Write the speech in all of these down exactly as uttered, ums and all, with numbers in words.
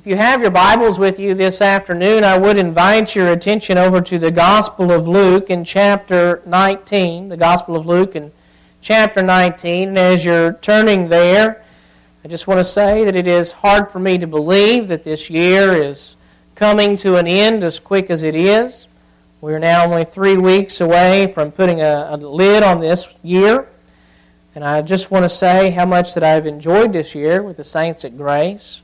If you have your Bibles with you this afternoon, I would invite your attention over to the Gospel of Luke in chapter nineteen. The Gospel of Luke in chapter nineteen. And as you're turning there, I just want to say that it is hard for me to believe that this year is coming to an end as quick as it is. We're now only three weeks away from putting a, a lid on this year. And I just want to say how much that I've enjoyed this year with the saints at Grace.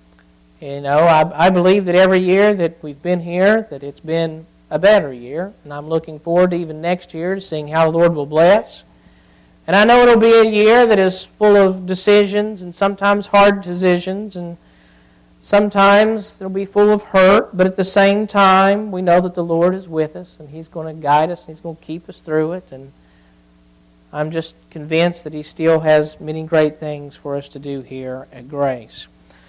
You know, I, I believe that every year that we've been here, that it's been a better year. And I'm looking forward to even next year to seeing how the Lord will bless. And I know it'll be a year that is full of decisions and sometimes hard decisions. And sometimes it'll be full of hurt. But at the same time, we know that the Lord is with us. And He's going to guide us. And He's going to keep us through it. And I'm just convinced that He still has many great things for us to do here at Grace.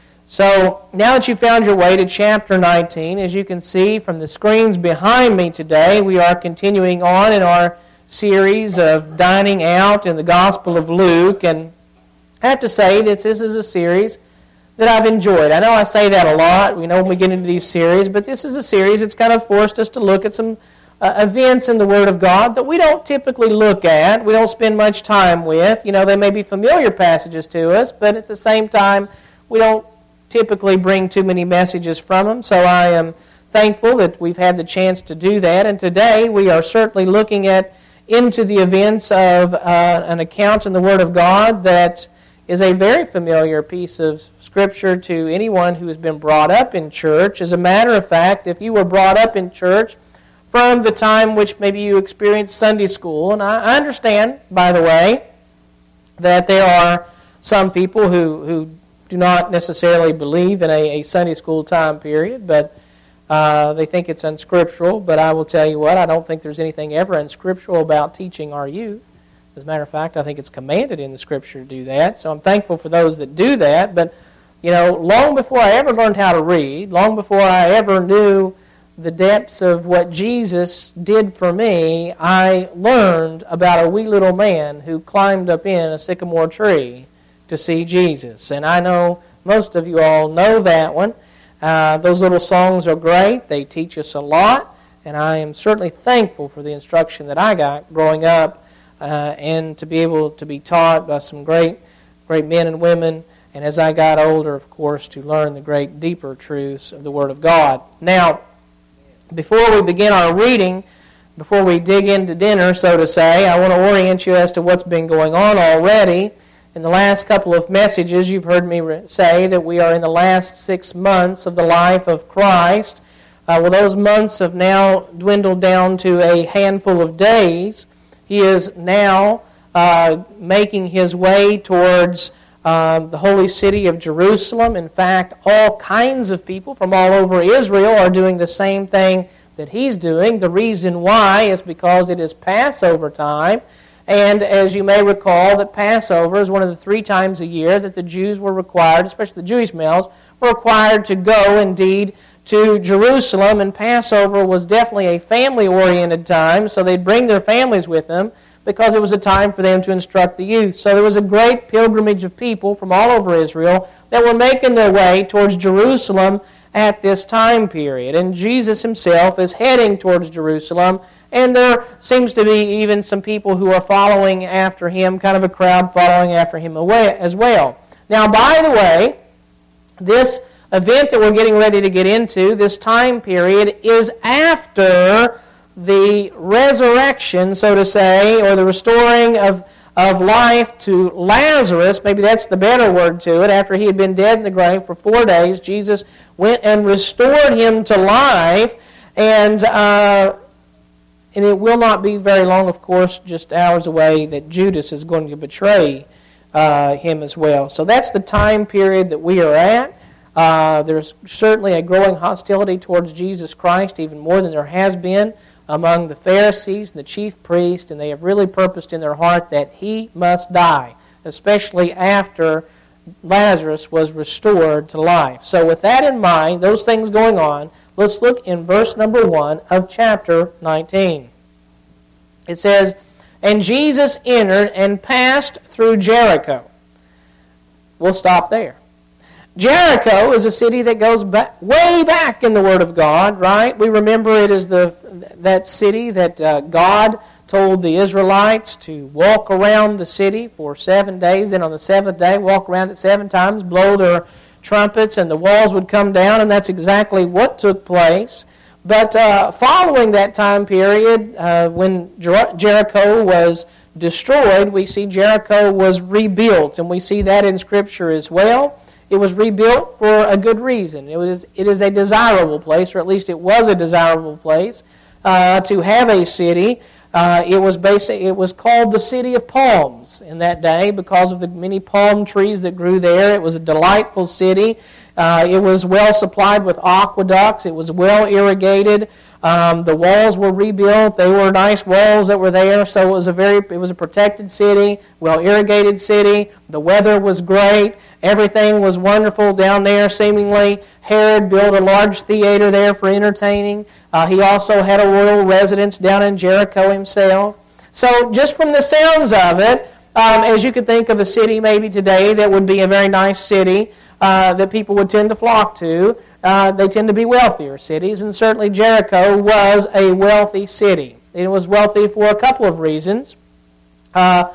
So, now that you've found your way to chapter nineteen, as you can see from the screens behind me today, we are continuing on in our series of dining out in the Gospel of Luke. And I have to say that this is a series that I've enjoyed. I know I say that a lot, we know when we get into these series, but this is a series that's kind of forced us to look at some uh, events in the Word of God that we don't typically look at, we don't spend much time with. You know, they may be familiar passages to us, but at the same time, we don't typically bring too many messages from them. So I am thankful that we've had the chance to do that. And today we are certainly looking at into the events of uh, an account in the Word of God that is a very familiar piece of Scripture to anyone who has been brought up in church. As a matter of fact, if you were brought up in church from the time which maybe you experienced Sunday school, and I understand, by the way, that there are some people who, who do not necessarily believe in a, a Sunday school time period, but uh, they think it's unscriptural. But I will tell you what, I don't think there's anything ever unscriptural about teaching our youth. As a matter of fact, I think it's commanded in the Scripture to do that. So I'm thankful for those that do that. But, you know, long before I ever learned how to read, long before I ever knew the depths of what Jesus did for me, I learned about a wee little man who climbed up in a sycamore tree to see Jesus. And I know most of you all know that one. Uh, those little songs are great. They teach us a lot. And I am certainly thankful for the instruction that I got growing up uh, and to be able to be taught by some great, great men and women. And as I got older, of course, to learn the great deeper truths of the Word of God. Now, before we begin our reading, before we dig into dinner, so to say, I want to orient you as to what's been going on already. In the last couple of messages, you've heard me say that we are in the last six months of the life of Christ. Uh, well, those months have now dwindled down to a handful of days. He is now uh, making his way towards uh, the holy city of Jerusalem. In fact, all kinds of people from all over Israel are doing the same thing that he's doing. The reason why is because it is Passover time. And as you may recall, that Passover is one of the three times a year that the Jews were required, especially the Jewish males, were required to go indeed to Jerusalem. And Passover was definitely a family-oriented time, so they'd bring their families with them because it was a time for them to instruct the youth. So there was a great pilgrimage of people from all over Israel that were making their way towards Jerusalem at this time period. And Jesus himself is heading towards Jerusalem. And there seems to be even some people who are following after him, kind of a crowd following after him as well. Now, by the way, this event that we're getting ready to get into, this time period, is after the resurrection, so to say, or the restoring of, of life to Lazarus. Maybe that's the better word to it. After he had been dead in the grave for four days, Jesus went and restored him to life. And uh, And it will not be very long, of course, just hours away, that Judas is going to betray uh, him as well. So that's the time period that we are at. Uh, there's certainly a growing hostility towards Jesus Christ, even more than there has been among the Pharisees and the chief priests, and they have really purposed in their heart that he must die, especially after Lazarus was restored to life. So with that in mind, those things going on, let's look in verse number one of chapter nineteen. It says, "And Jesus entered and passed through Jericho." We'll stop there. Jericho is a city that goes back, way back in the Word of God, right? We remember it as the that city that uh, God told the Israelites to walk around the city for seven days. Then on the seventh day, walk around it seven times, blow their trumpets, and the walls would come down, and that's exactly what took place. But uh, following that time period, uh, when Jer- Jericho was destroyed, we see Jericho was rebuilt, and we see that in Scripture as well. It was rebuilt for a good reason. It was it is a desirable place, or at least it was a desirable place uh, to have a city. Uh, it was basic. It was called the City of Palms in that day because of the many palm trees that grew there. It was a delightful city. Uh, it was well supplied with aqueducts. It was well irrigated. Um, the walls were rebuilt. They were nice walls that were there. So it was a very it was a protected city, well irrigated city. The weather was great. Everything was wonderful down there. Seemingly, Herod built a large theater there for entertaining. Uh, he also had a royal residence down in Jericho himself. So just from the sounds of it, um, as you could think of a city maybe today that would be a very nice city uh, that people would tend to flock to, uh, they tend to be wealthier cities, and certainly Jericho was a wealthy city. It was wealthy for a couple of reasons. Uh,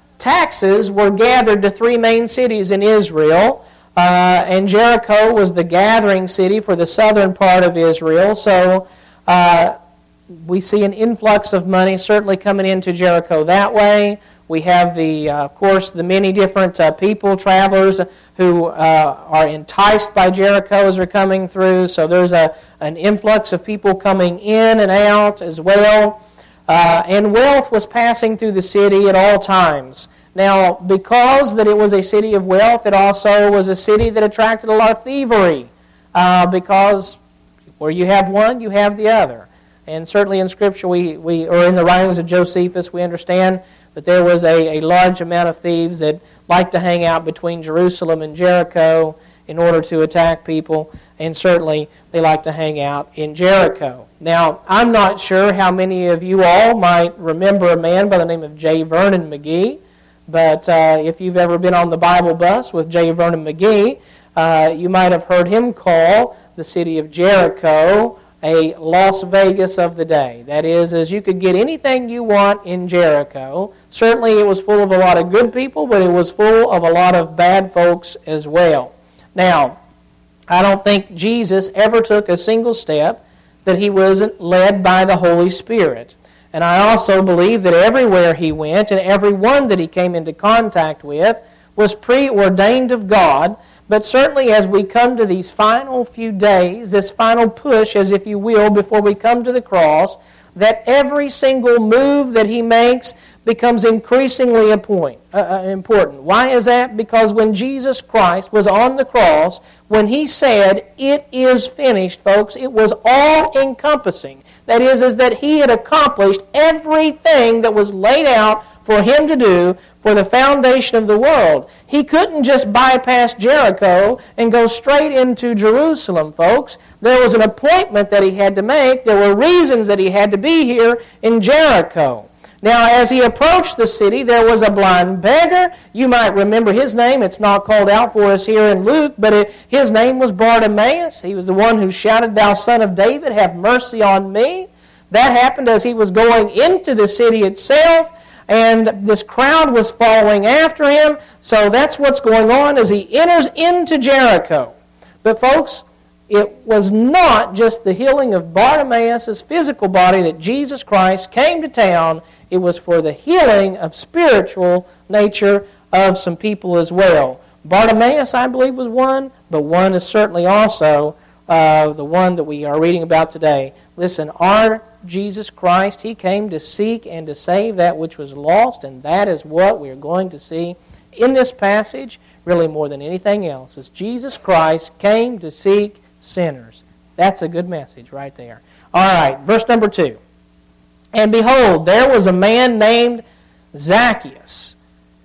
taxes were gathered to three main cities in Israel, uh, and Jericho was the gathering city for the southern part of Israel. So uh, we see an influx of money certainly coming into Jericho that way. We have, the, uh, of course, the many different uh, people, travelers, who uh, are enticed by Jericho as they're coming through. So there's a, an influx of people coming in and out as well. Uh, and wealth was passing through the city at all times. Now, because that it was a city of wealth, it also was a city that attracted a lot of thievery. Uh, because where you have one, you have the other. And certainly in Scripture, we, we or in the writings of Josephus, we understand that there was a, a large amount of thieves that liked to hang out between Jerusalem and Jericho in order to attack people, and certainly they like to hang out in Jericho. Now, I'm not sure how many of you all might remember a man by the name of J. Vernon McGee, but uh, if you've ever been on the Bible bus with J. Vernon McGee, uh, you might have heard him call the city of Jericho a Las Vegas of the day. That is, as you could get anything you want in Jericho. Certainly it was full of a lot of good people, but it was full of a lot of bad folks as well. Now, I don't think Jesus ever took a single step that he wasn't led by the Holy Spirit. And I also believe that everywhere he went and everyone that he came into contact with was preordained of God. But certainly as we come to these final few days, this final push, as if you will, before we come to the cross, that every single move that he makes becomes increasingly important. Why is that? Because when Jesus Christ was on the cross, when he said, "It is finished," folks, it was all-encompassing. That is, is that he had accomplished everything that was laid out for him to do for the foundation of the world. He couldn't just bypass Jericho and go straight into Jerusalem, folks. There was an appointment that he had to make. There were reasons that he had to be here in Jericho. Now, as he approached the city, there was a blind beggar. You might remember his name. It's not called out for us here in Luke, but it, his name was Bartimaeus. He was the one who shouted, "Thou Son of David, have mercy on me." That happened as he was going into the city itself, and this crowd was following after him. So that's what's going on as he enters into Jericho. But folks, it was not just the healing of Bartimaeus' physical body that Jesus Christ came to town. It was for the healing of spiritual nature of some people as well. Bartimaeus, I believe, was one, but one is certainly also uh, the one that we are reading about today. Listen, our Jesus Christ, he came to seek and to save that which was lost, and that is what we are going to see in this passage, really more than anything else, is Jesus Christ came to seek sinners. That's a good message right there. All right, verse number two. "And behold, there was a man named Zacchaeus,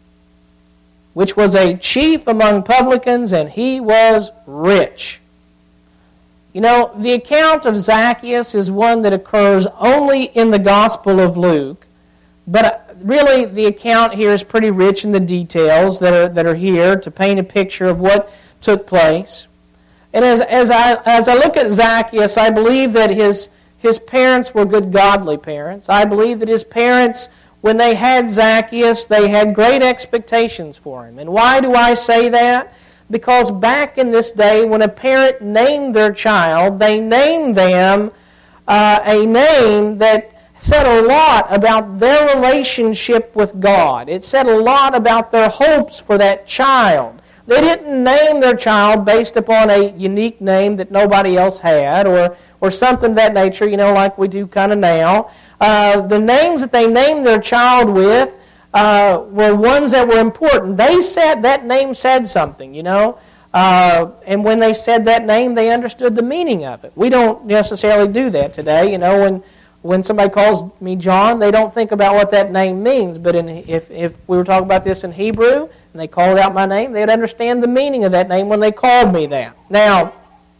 which was a chief among publicans, and he was rich." You know, the account of Zacchaeus is one that occurs only in the Gospel of Luke, but really the account here is pretty rich in the details that are that are here to paint a picture of what took place. And as, as, I, as I look at Zacchaeus, I believe that his, his parents were good, godly parents. I believe that his parents, when they had Zacchaeus, they had great expectations for him. And why do I say that? Because back in this day, when a parent named their child, they named them uh, a name that said a lot about their relationship with God. It said a lot about their hopes for that child. They didn't name their child based upon a unique name that nobody else had, or, or something of that nature, you know, like we do kind of now. Uh, the names that they named their child with uh, were ones that were important. They said that name said something, you know. Uh, and when they said that name, they understood the meaning of it. We don't necessarily do that today. You know, when when somebody calls me John, they don't think about what that name means. But in, if, if we were talking about this in Hebrew, and they called out my name, they'd understand the meaning of that name when they called me that. Now,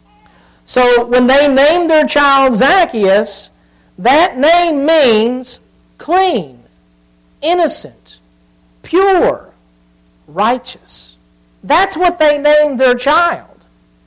so when they named their child Zacchaeus, that name means clean, innocent, pure, righteous. That's what they named their child.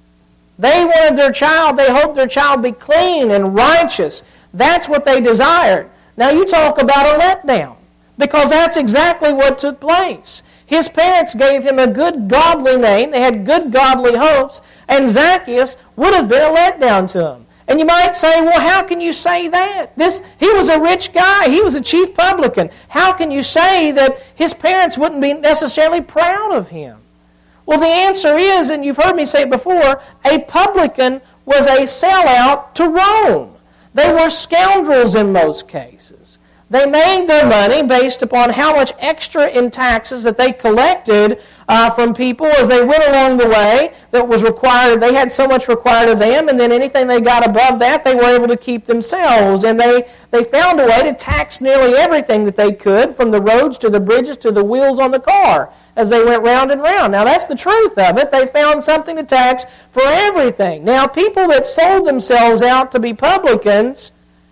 They wanted their child, they hoped their child be clean and righteous. That's what they desired. Now you talk about a letdown, because that's exactly what took place. His parents gave him a good godly name, they had good godly hopes, and Zacchaeus would have been a letdown to him. And you might say, well, how can you say that? This he was a rich guy. He was a chief publican. How can you say that his parents wouldn't be necessarily proud of him? Well, the answer is, and you've heard me say it before, a publican was a sellout to Rome. They were scoundrels in most cases. They made their money based upon how much extra in taxes that they collected uh, from people as they went along the way that was required. They had so much required of them, and then anything they got above that, they were able to keep themselves. And they, they found a way to tax nearly everything that they could, from the roads to the bridges to the wheels on the car, as they went round and round. Now, that's the truth of it. They found something to tax for everything. Now, people that sold themselves out to be publicans,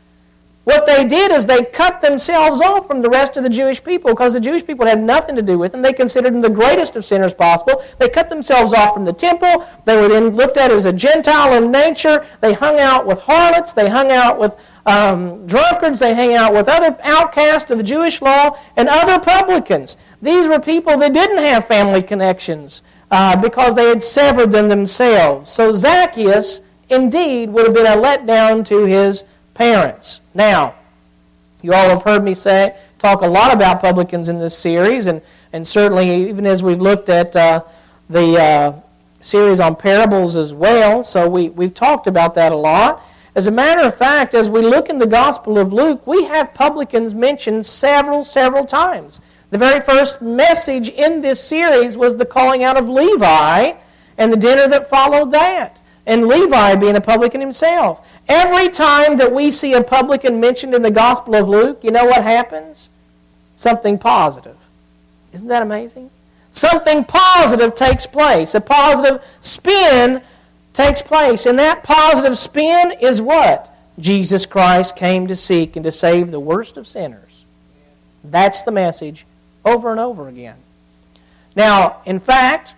what they did is they cut themselves off from the rest of the Jewish people, because the Jewish people had nothing to do with them. They considered them the greatest of sinners possible. They cut themselves off from the temple. They were then looked at as a Gentile in nature. They hung out with harlots. They hung out with um, drunkards. They hung out with other outcasts of the Jewish law and other publicans. These were people that didn't have family connections uh, because they had severed them themselves. So Zacchaeus, indeed, would have been a letdown to his parents. Now, you all have heard me say talk a lot about publicans in this series, and, and certainly even as we've looked at uh, the uh, series on parables as well, so we, we've talked about that a lot. As a matter of fact, as we look in the Gospel of Luke, we have publicans mentioned several, several times. The very first message in this series was the calling out of Levi and the dinner that followed that, and Levi being a publican himself. Every time that we see a publican mentioned in the Gospel of Luke, you know what happens? Something positive. Isn't that amazing? Something positive takes place. A positive spin takes place. And that positive spin is what? Jesus Christ came to seek and to save the worst of sinners. That's the message over and over again. Now, in fact,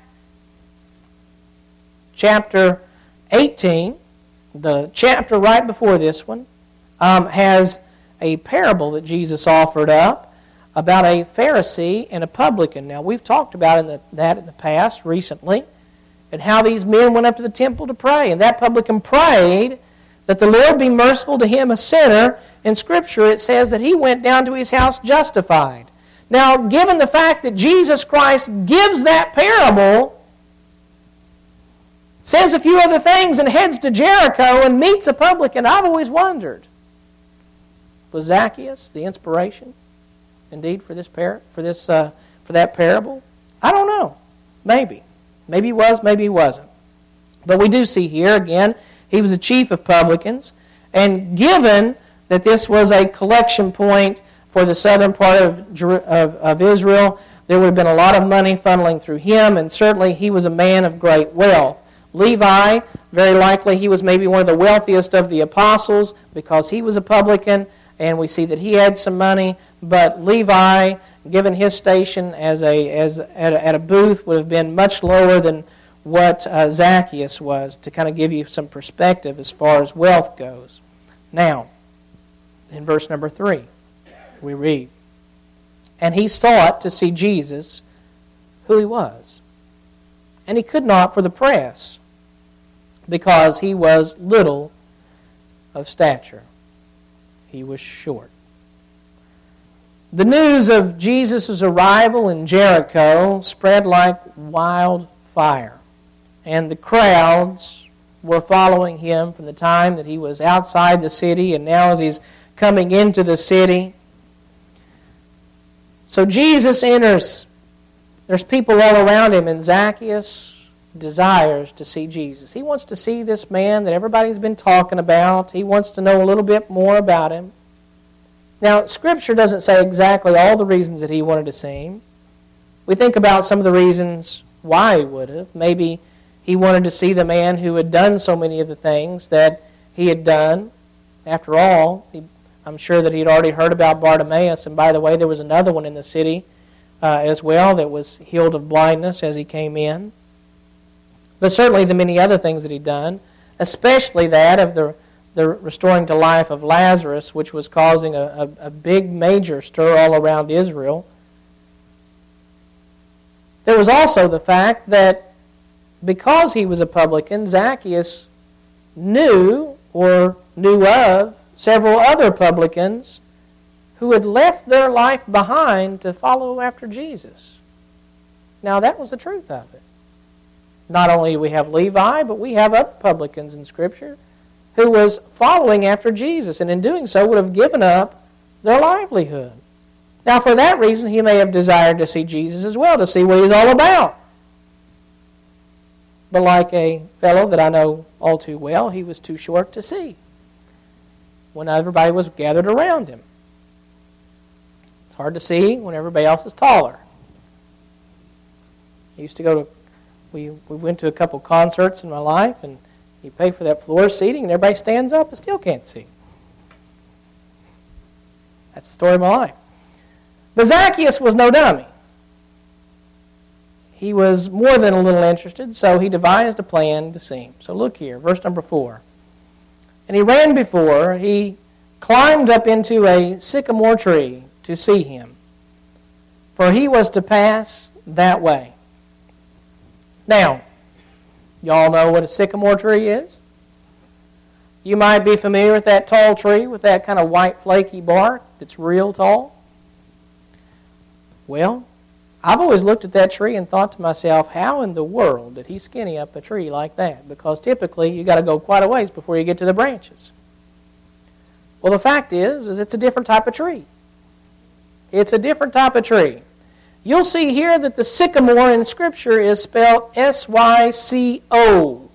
chapter eighteen, the chapter right before this one, um, has a parable that Jesus offered up about a Pharisee and a publican. Now, we've talked about in the, that in the past recently, and how these men went up to the temple to pray. And that publican prayed that the Lord be merciful to him, a sinner. In Scripture, it says that he went down to his house justified. Now, given the fact that Jesus Christ gives that parable, says a few other things, and heads to Jericho and meets a publican, I've always wondered, was Zacchaeus the inspiration, indeed, for this par- for this uh, for that parable? I don't know. Maybe. Maybe he was, maybe he wasn't. But we do see here, again, he was a chief of publicans, and given that this was a collection point for the southern part of, of, of Israel, there would have been a lot of money funneling through him, and certainly he was a man of great wealth. Levi, very likely he was maybe one of the wealthiest of the apostles because he was a publican, and we see that he had some money. But Levi, given his station as a as at a, at a booth, would have been much lower than what uh, Zacchaeus was, to kind of give you some perspective as far as wealth goes. Now, in verse number three, we read, "And he sought to see Jesus, who he was. And he could not for the press, because he was little of stature." He was short. The news of Jesus' arrival in Jericho spread like wildfire, and the crowds were following him from the time that he was outside the city and now as he's coming into the city. So Jesus enters. There's people all around him, and Zacchaeus desires to see Jesus. He wants to see this man that everybody's been talking about. He wants to know a little bit more about him. Now, Scripture doesn't say exactly all the reasons that he wanted to see him. We think about some of the reasons why he would have. Maybe he wanted to see the man who had done so many of the things that he had done. After all, he, I'm sure that he had already heard about Bartimaeus. And by the way, there was another one in the city uh, as well that was healed of blindness as he came in. But certainly the many other things that he'd done, especially that of the, the restoring to life of Lazarus, which was causing a, a, a big, major stir all around Israel. There was also the fact that because he was a publican, Zacchaeus knew or knew of several other publicans who had left their life behind to follow after Jesus. Now, that was the truth of it. Not only do we have Levi, but we have other publicans in Scripture who was following after Jesus, and in doing so would have given up their livelihood. Now, for that reason, he may have desired to see Jesus as well, to see what he's all about. But like a fellow that I know all too well, he was too short to see when everybody was gathered around him. It's hard to see when everybody else is taller. I used to go to We we went to a couple concerts in my life, and you pay for that floor seating, and everybody stands up and still can't see. That's the story of my life. But Zacchaeus was no dummy. He was more than a little interested, so he devised a plan to see him. So look here, verse number four. "And he ran before, he climbed up into a sycamore tree to see him, for he was to pass that way." Now, y'all know what a sycamore tree is? You might be familiar with that tall tree with that kind of white flaky bark that's real tall. Well, I've always looked at that tree and thought to myself, how in the world did he skinny up a tree like that? Because typically you got to go quite a ways before you get to the branches. Well, the fact is, is it's a different type of tree. It's a different type of tree. You'll see here that the sycamore in Scripture is spelled S Y C O.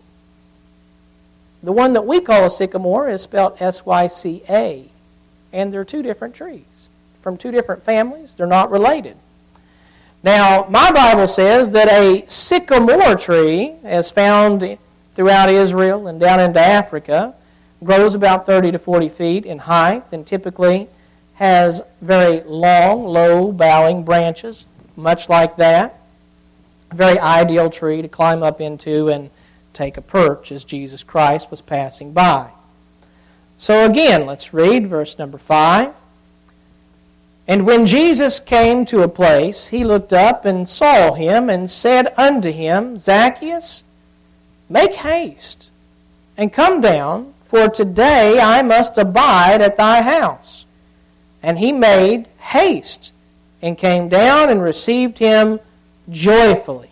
The one that we call a sycamore is spelled S Y C A. And they're two different trees from two different families. They're not related. Now, my Bible says that a sycamore tree, as found throughout Israel and down into Africa, grows about thirty to forty feet in height and typically has very long, low, bowing branches, much like that. A very ideal tree to climb up into and take a perch as Jesus Christ was passing by. So again, let's read verse number five. "And when Jesus came to a place, he looked up and saw him and said unto him, Zacchaeus, make haste and come down, for today I must abide at thy house. And he made haste and came down and received him joyfully."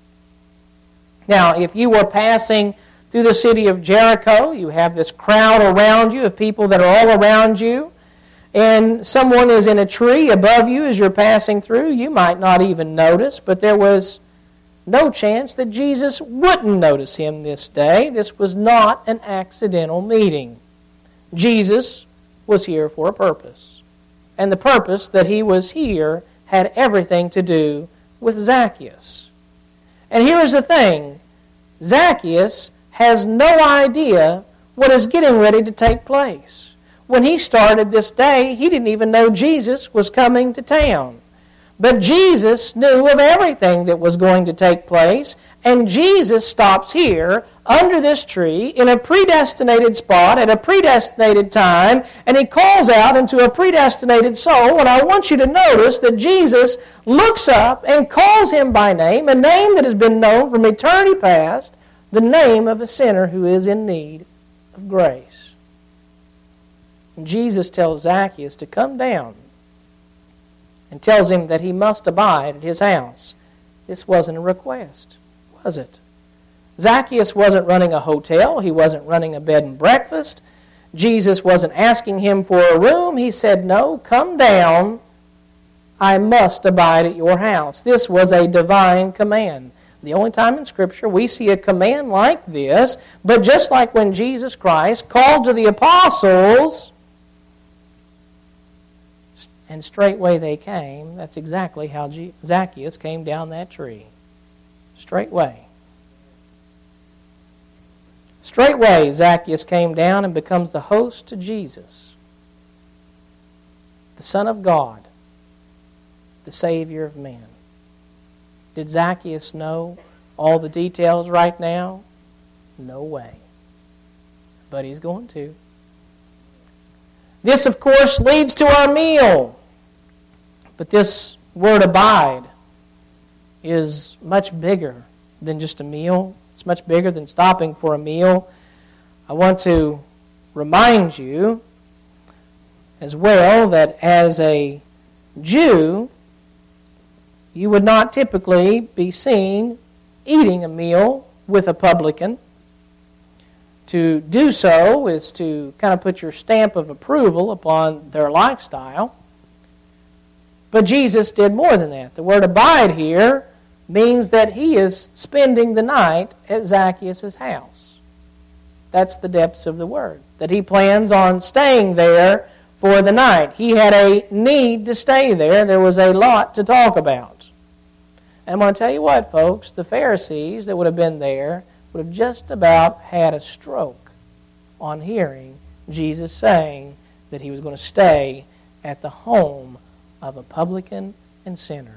Now, if you were passing through the city of Jericho, you have this crowd around you of people that are all around you, and someone is in a tree above you as you're passing through, you might not even notice, but there was no chance that Jesus wouldn't notice him this day. This was not an accidental meeting. Jesus was here for a purpose. And the purpose that he was here had everything to do with Zacchaeus. And here's the thing. Zacchaeus has no idea what is getting ready to take place. When he started this day, he didn't even know Jesus was coming to town. But Jesus knew of everything that was going to take place, And Jesus stops here, under this tree, in a predestinated spot, at a predestinated time, and He calls out into a predestinated soul. And I want you to notice that Jesus looks up and calls him by name, a name that has been known from eternity past, the name of a sinner who is in need of grace. And Jesus tells Zacchaeus to come down and tells him that he must abide at his house. This wasn't a request, was it? Zacchaeus wasn't running a hotel. He wasn't running a bed and breakfast. Jesus wasn't asking him for a room. He said, no, come down. I must abide at your house. This was a divine command. The only time in Scripture we see a command like this, but just like when Jesus Christ called to the apostles, and straightway they came, that's exactly how Zacchaeus came down that tree. Straightway. Straightway, Zacchaeus came down and becomes the host to Jesus, the Son of God, the Savior of men. Did Zacchaeus know all the details right now? No way. But he's going to. This, of course, leads to our meal. But this word abide is much bigger than just a meal. It's much bigger than stopping for a meal. I want to remind you as well that as a Jew, you would not typically be seen eating a meal with a publican. To do so is to kind of put your stamp of approval upon their lifestyle. But Jesus did more than that. The word abide here means that he is spending the night at Zacchaeus' house. That's the depths of the word. That he plans on staying there for the night. He had a need to stay there. There was a lot to talk about. And I'm going to tell you what, folks, the Pharisees that would have been there would have just about had a stroke on hearing Jesus saying that he was going to stay at the home of a publican and sinner.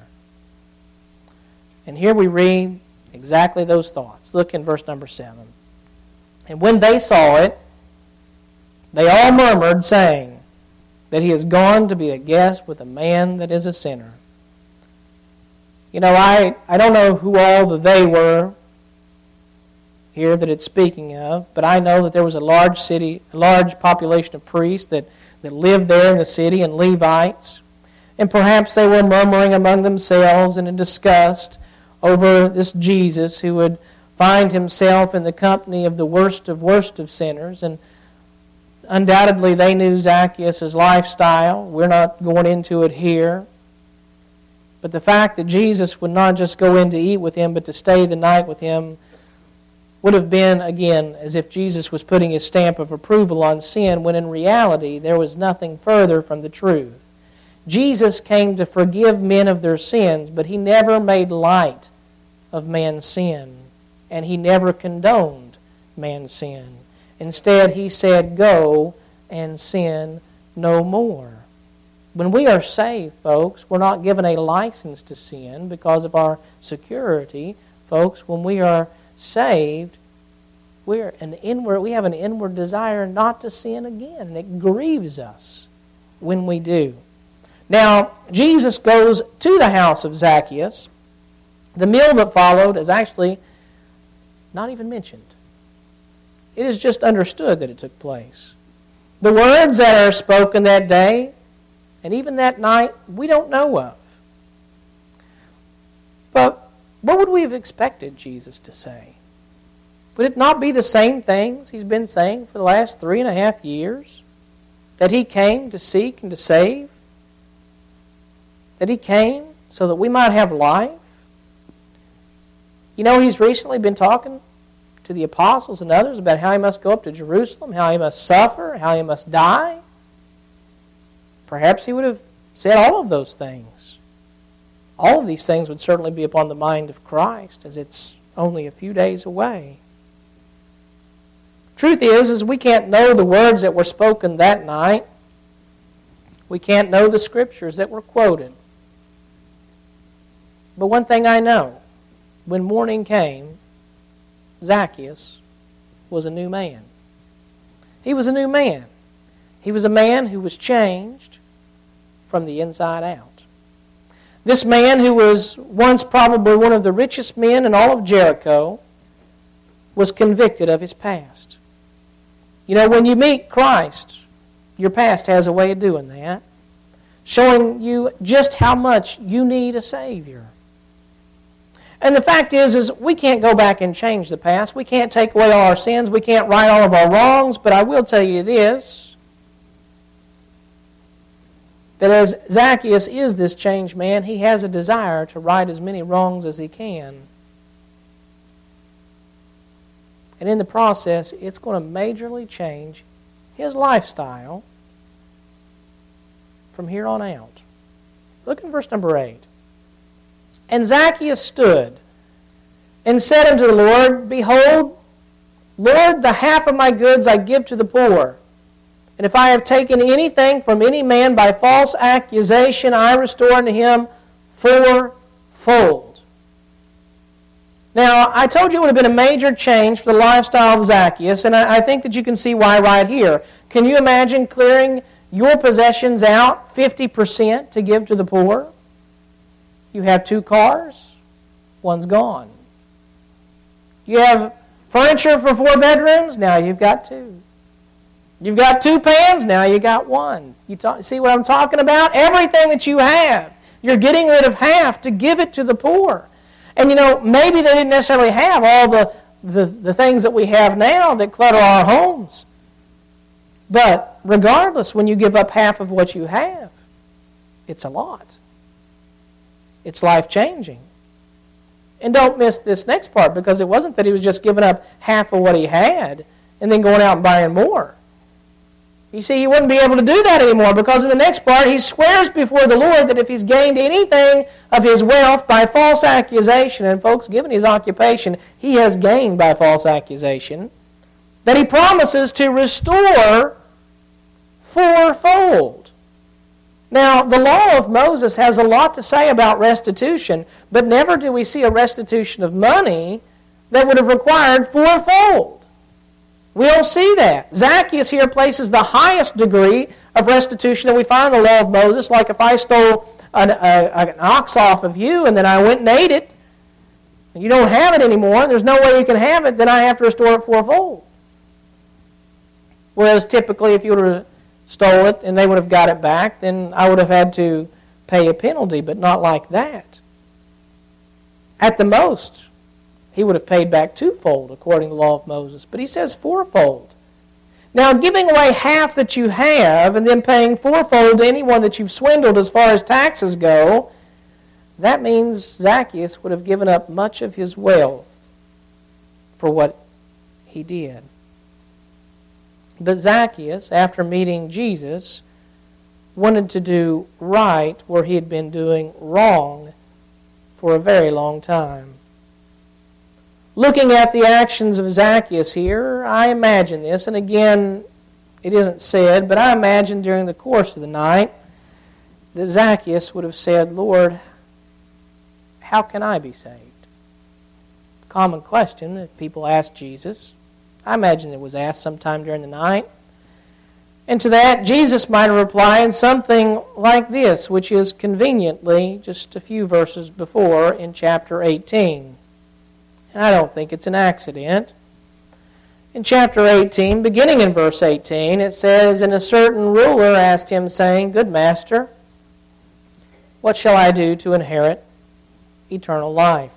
And here we read exactly those thoughts. Look in verse number seven. And when they saw it, they all murmured, saying that he is gone to be a guest with a man that is a sinner. You know, I, I don't know who all the they were here that it's speaking of, but I know that there was a large city, a large population of priests that, that lived there in the city, and Levites. And perhaps they were murmuring among themselves and in disgust over this Jesus who would find himself in the company of the worst of worst of sinners. And undoubtedly they knew Zacchaeus' lifestyle. We're not going into it here. But the fact that Jesus would not just go in to eat with him, but to stay the night with him, would have been, again, as if Jesus was putting his stamp of approval on sin, when in reality there was nothing further from the truth. Jesus came to forgive men of their sins, but he never made light of man's sin, and he never condoned man's sin. Instead, he said, go and sin no more. When we are saved, folks, we're not given a license to sin because of our security. Folks, when we are saved, we're an inward, we have an inward desire not to sin again, and it grieves us when we do. Now, Jesus goes to the house of Zacchaeus. The meal that followed is actually not even mentioned. It is just understood that it took place. The words that are spoken that day and even that night, we don't know of. But what would we have expected Jesus to say? Would it not be the same things he's been saying for the last three and a half years? That he came to seek and to save? That he came so that we might have life? You know, he's recently been talking to the apostles and others about how he must go up to Jerusalem, how he must suffer, how he must die. Perhaps he would have said all of those things. All of these things would certainly be upon the mind of Christ, as it's only a few days away. Truth is, is we can't know the words that were spoken that night. We can't know the scriptures that were quoted. But one thing I know, when morning came, Zacchaeus was a new man. He was a new man. He was a man who was changed from the inside out. This man, who was once probably one of the richest men in all of Jericho, was convicted of his past. You know, when you meet Christ, your past has a way of doing that, showing you just how much you need a Savior. And the fact is, is we can't go back and change the past. We can't take away all our sins. We can't right all of our wrongs. But I will tell you this, that as Zacchaeus is this changed man, he has a desire to right as many wrongs as he can. And in the process, it's going to majorly change his lifestyle from here on out. Look in verse number eight. And Zacchaeus stood and said unto the Lord, Behold, Lord, the half of my goods I give to the poor. And if I have taken anything from any man by false accusation, I restore unto him fourfold. Now, I told you it would have been a major change for the lifestyle of Zacchaeus, and I, I think that you can see why right here. Can you imagine clearing your possessions out fifty percent to give to the poor? You have two cars, one's gone. You have furniture for four bedrooms, now you've got two. You've got two pans, now you got one. You talk, see what I'm talking about? Everything that you have, you're getting rid of half to give it to the poor. And you know, maybe they didn't necessarily have all the, the, the things that we have now that clutter our homes. But regardless, when you give up half of what you have, it's a lot. It's life-changing. And don't miss this next part, because it wasn't that he was just giving up half of what he had and then going out and buying more. You see, he wouldn't be able to do that anymore, because in the next part he swears before the Lord that if he's gained anything of his wealth by false accusation, and folks, given his occupation, he has gained by false accusation, that he promises to restore fourfold. Now, the law of Moses has a lot to say about restitution, but never do we see a restitution of money that would have required fourfold. We don't see that. Zacchaeus here places the highest degree of restitution that we find in the law of Moses, like if I stole an, a, an ox off of you and then I went and ate it, and you don't have it anymore, and there's no way you can have it, then I have to restore it fourfold. Whereas typically if you would have stole it and they would have got it back, then I would have had to pay a penalty, but not like that. At the most, he would have paid back twofold according to the law of Moses, but he says fourfold. Now, giving away half that you have and then paying fourfold to anyone that you've swindled as far as taxes go, that means Zacchaeus would have given up much of his wealth for what he did. But Zacchaeus, after meeting Jesus, wanted to do right where he had been doing wrong for a very long time. Looking at the actions of Zacchaeus here, I imagine this, and again, it isn't said, but I imagine during the course of the night that Zacchaeus would have said, Lord, how can I be saved? Common question that people ask Jesus. I imagine it was asked sometime during the night. And to that, Jesus might have replied something like this, which is conveniently just a few verses before in chapter eighteen. And I don't think it's an accident. In chapter eighteen, beginning in verse eighteen, it says, And a certain ruler asked him, saying, Good master, what shall I do to inherit eternal life?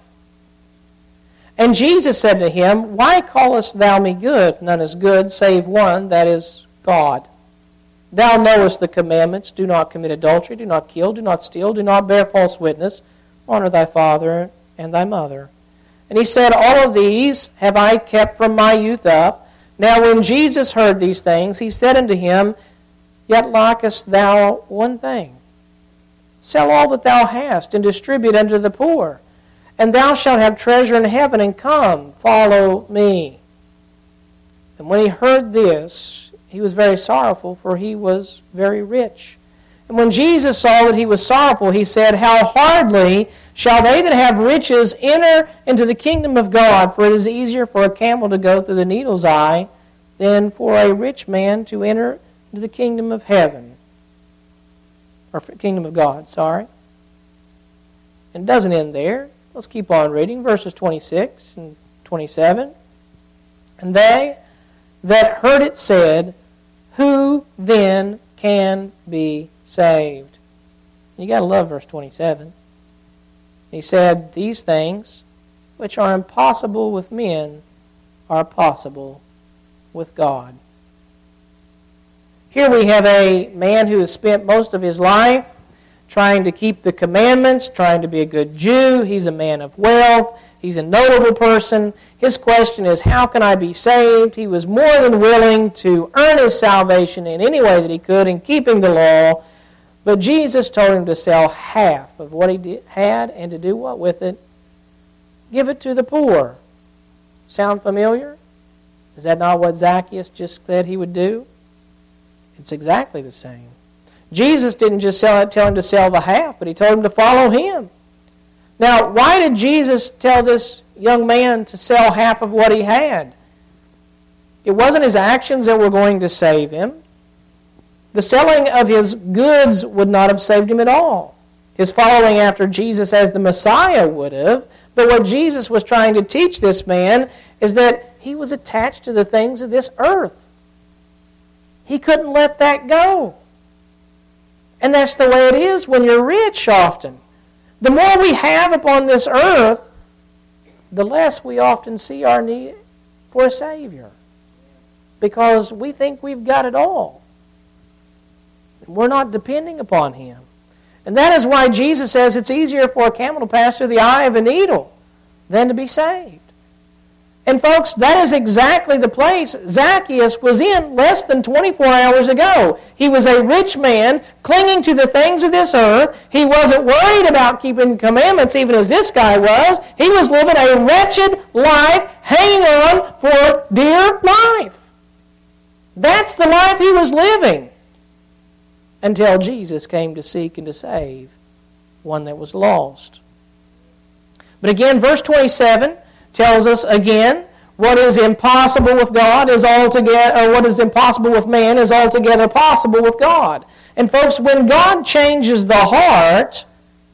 And Jesus said to him, Why callest thou me good? None is good, save one, that is God. Thou knowest the commandments, do not commit adultery, do not kill, do not steal, do not bear false witness, honor thy father and thy mother. And he said, All of these have I kept from my youth up. Now when Jesus heard these things, he said unto him, Yet lackest thou one thing. Sell all that thou hast, and distribute unto the poor, and thou shalt have treasure in heaven, and come, follow me. And when he heard this, he was very sorrowful, for he was very rich. And when Jesus saw that he was sorrowful, he said, How hardly shall they that have riches enter into the kingdom of God, for it is easier for a camel to go through the needle's eye than for a rich man to enter into the kingdom of heaven. Or kingdom of God, sorry. And it doesn't end there. Let's keep on reading, verses twenty-six and twenty-seven. And they that heard it said, who then can be saved? You got to love verse twenty-seven. He said, these things which are impossible with men are possible with God. Here we have a man who has spent most of his life trying to keep the commandments, trying to be a good Jew. He's a man of wealth. He's a notable person. His question is, how can I be saved? He was more than willing to earn his salvation in any way that he could in keeping the law. But Jesus told him to sell half of what he did, had and to do what with it? Give it to the poor. Sound familiar? Is that not what Zacchaeus just said he would do? It's exactly the same. Jesus didn't just sell it, tell him to sell the half, but he told him to follow him. Now, why did Jesus tell this young man to sell half of what he had? It wasn't his actions that were going to save him. The selling of his goods would not have saved him at all. His following after Jesus as the Messiah would have. But what Jesus was trying to teach this man is that he was attached to the things of this earth. He couldn't let that go. And that's the way it is when you're rich often. The more we have upon this earth, the less we often see our need for a Savior. Because we think we've got it all. We're not depending upon Him. And that is why Jesus says it's easier for a camel to pass through the eye of a needle than to be saved. And folks, that is exactly the place Zacchaeus was in less than twenty-four hours ago. He was a rich man clinging to the things of this earth. He wasn't worried about keeping commandments even as this guy was. He was living a wretched life, hanging on for dear life. That's the life he was living until Jesus came to seek and to save one that was lost. But again, verse twenty-seven tells us again, what is impossible with God is altogether, or what is impossible with man is altogether possible with God. And folks, when God changes the heart,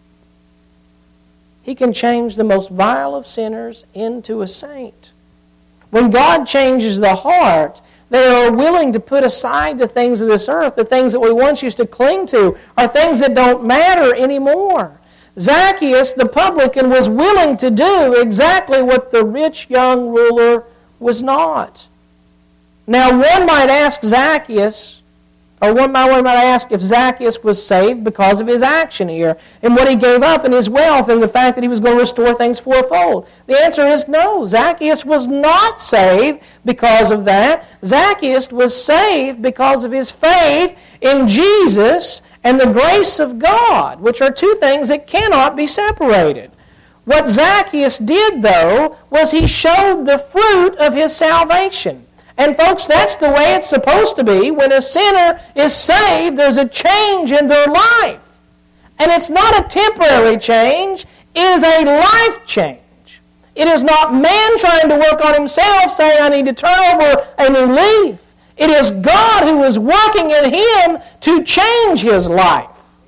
He can change the most vile of sinners into a saint. When God changes the heart, they are willing to put aside the things of this earth, the things that we once used to cling to, are things that don't matter anymore. Zacchaeus, the publican, was willing to do exactly what the rich young ruler was not. Now, one might ask Zacchaeus, or one might, one might ask if Zacchaeus was saved because of his action here, and what he gave up in his wealth, and the fact that he was going to restore things fourfold. The answer is no. Zacchaeus was not saved because of that. Zacchaeus was saved because of his faith in Jesus and the grace of God, which are two things that cannot be separated. What Zacchaeus did, though, was he showed the fruit of his salvation. And folks, that's the way it's supposed to be. When a sinner is saved, there's a change in their life. And it's not a temporary change, it is a life change. It is not man trying to work on himself, saying, I need to turn over a new leaf. It is God who is working in him to change his life.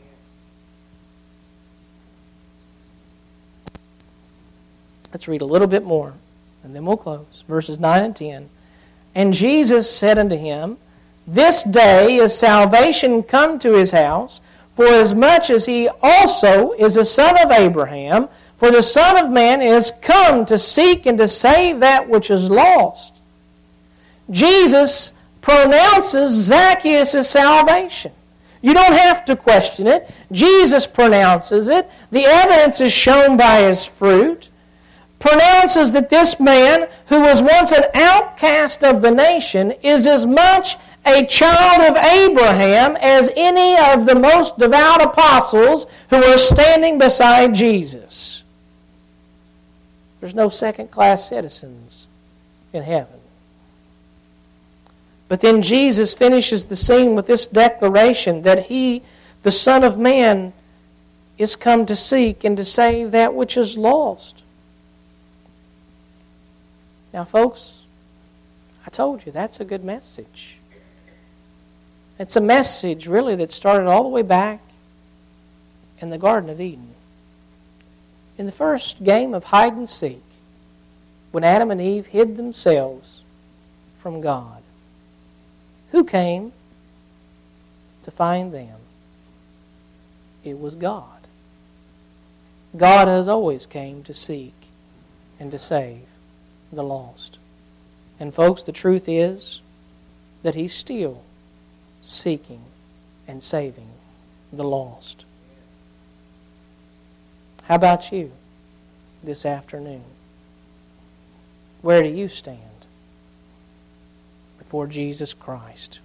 Let's read a little bit more, and then we'll close. Verses nine and ten. And Jesus said unto him, This day is salvation come to his house, for as much as he also is a son of Abraham, for the Son of Man is come to seek and to save that which is lost. Jesus pronounces Zacchaeus' salvation. You don't have to question it. Jesus pronounces it. The evidence is shown by his fruit. Pronounces that this man, who was once an outcast of the nation, is as much a child of Abraham as any of the most devout apostles who are standing beside Jesus. There's no second-class citizens in heaven. But then Jesus finishes the scene with this declaration that He, the Son of Man, is come to seek and to save that which is lost. Now, folks, I told you, that's a good message. It's a message, really, that started all the way back in the Garden of Eden. In the first game of hide and seek, when Adam and Eve hid themselves from God, who came to find them? It was God. God has always came to seek and to save the lost. And folks, the truth is that He's still seeking and saving the lost. How about you this afternoon? Where do you stand before Jesus Christ?